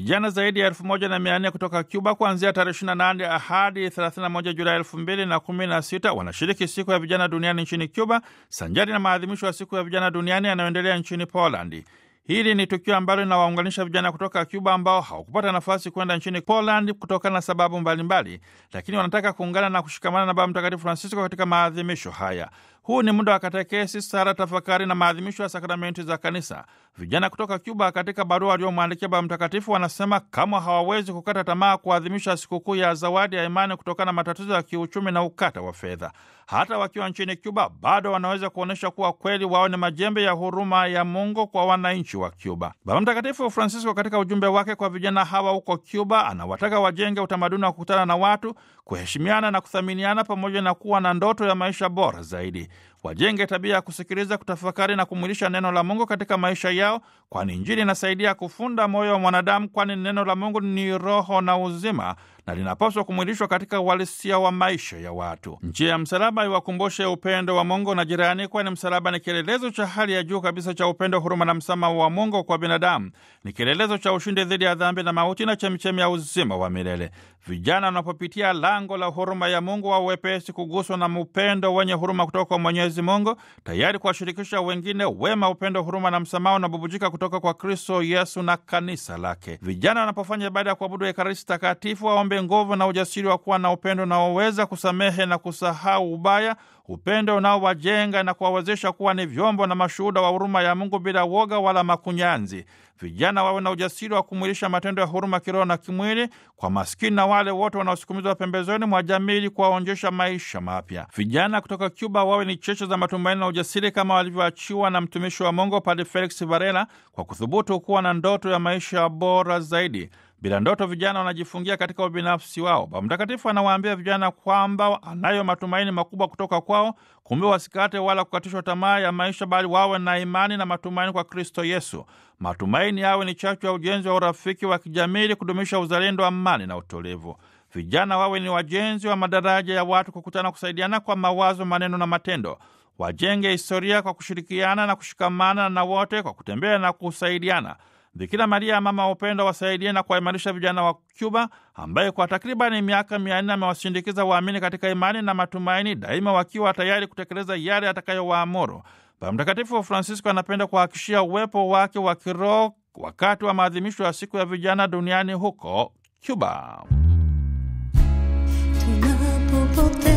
Vijana zaidi ya 1400 kutoka Cuba kuanzia tarehe 28 hadi 31 Julai 2016 wanashiriki siku ya vijana duniani nchini Cuba, sanjari na maadhimisho ya siku ya vijana duniani yanayoendelea nchini Polandi. Hili ni tukio ambalo linawaunganisha vijana kutoka Cuba ambao hawakupata nafasi kwenda nchini Poland kutokana na sababu mbalimbali, lakini wanataka kuungana na kushikamana na Baba Mtakatifu Francisco katika maadhimisho haya. Huu ni muda wa katekesi, sala, tafakari na maadhimisho ya sakramenti za Kanisa. Vijana kutoka Cuba katika barua waliomwandikia Baba Mtakatifu wanasema kama hawawezi kukata tamaa kuadhimisha sikukuu ya zawadi ya imani kutokana na matatizo ya kiuchumi na ukata wa fedha. Hata wakiwa nchini Cuba bado wanaweza kuonyesha kuwa kweli wao ni majembe ya huruma ya Mungu kwa wananchi wa Cuba. Baba Mtakatifu Francisco katika ujumbe wake kwa vijana hawa huko Cuba anawataka wajenge utamaduni wa kukutana na watu, kuheshimiana na kuthaminiana, pamoja na kuwa na ndoto ya maisha bora zaidi. Wajenge tabia ya kusikiliza, kutafakari na kumwilisha neno la Mungu katika maisha yao, kwani Injili inasaidia kufunda moyo wa mwanadamu, kwani neno la Mungu ni roho na uzima na linapaswa kumwilishwa katika uhalisia wa maisha ya watu. Njia ya msalaba iwakumbushe upendo wa Mungu na jirani, kwani msalaba ni kielelezo cha hali ya juu kabisa cha upendo, huruma na msamaha wa Mungu kwa binadamu. Ni kielelezo cha ushindi dhidi ya dhambi na mauti na chemchemi ya uzima wa milele. Vijana wanapopitia lango la huruma ya Mungu wa wepesi kuguswa na upendo wenye huruma kutoka kwa Mwenyezi Mungu, tayari kuwashirikisha wengine wema, upendo, huruma na msamaha unabubujika kutoka kwa Kristo Yesu na kanisa lake. Vijana wanapofanya ibada ya kuabudu Ekaristi Takatifu waombe nguvu na ujasiri wa kuwa na upendo unaoweza kusamehe na kusahau ubaya, upendo unaowajenga na kuwawezesha kuwa ni vyombo na mashuhuda wa huruma ya Mungu bila woga wala makunyanzi. Vijana wawe na ujasiri wa kumwilisha matendo ya huruma kiroho na kimwili kwa maskini na wale wote wanaosukumizwa pembezoni mwa jamii ili kuwaonjesha maisha mapya. Vijana kutoka Cuba wawe ni cheche za matumaini na ujasiri kama walivyoachiwa na mtumishi wa Mungu Padre Felix Varela kwa kuthubutu kuwa na ndoto ya maisha bora zaidi. Bila ndoto vijana wanajifungia katika ubinafsi wao. Baba Mtakatifu anawaambia vijana kwamba anayo matumaini makubwa kutoka kwao, kumbe wasikate wala kukatishwa tamaa ya maisha, bali wawe na imani na matumaini kwa Kristo Yesu. Matumaini yawe ni chachu ya ujenzi wa urafiki wa kijamii ili kudumisha uzalendo, amani na utulivu. Vijana wawe ni wajenzi wa madaraja ya watu kukutana, kusaidiana kwa mawazo, maneno na matendo. Wajenge historia kwa kushirikiana na kushikamana na wote, kwa kutembea na kusaidiana. Bikira Maria mama wa upendo wasaidie na kuwaimarisha vijana wa Cuba ambaye kwa takribani miaka 400 amewasindikiza waamini katika imani na matumaini, daima wakiwa tayari kutekeleza yale atakayowaamuru. Baba Mtakatifu Francisco anapenda kuhakikishia uwepo wake wa kiroho wakati wa maadhimisho ya siku ya vijana duniani huko Cuba.